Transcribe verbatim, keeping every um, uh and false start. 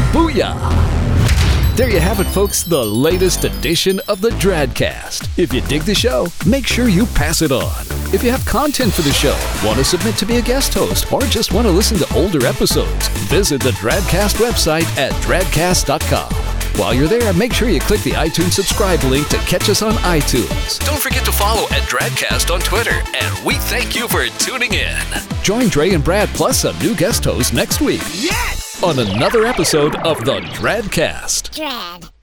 Booyah! There you have it, folks, the latest edition of the Dradcast. If you dig the show, make sure you pass it on. If you have content for the show, want to submit to be a guest host, or just want to listen to older episodes, visit the Dradcast website at dradcast dot com. While you're there, make sure you click the iTunes subscribe link to catch us on iTunes. Don't forget to follow at Dradcast on Twitter, and we thank you for tuning in. Join Dre and Brad plus some new guest hosts next week. Yes! On another episode of the Dradcast. Drad.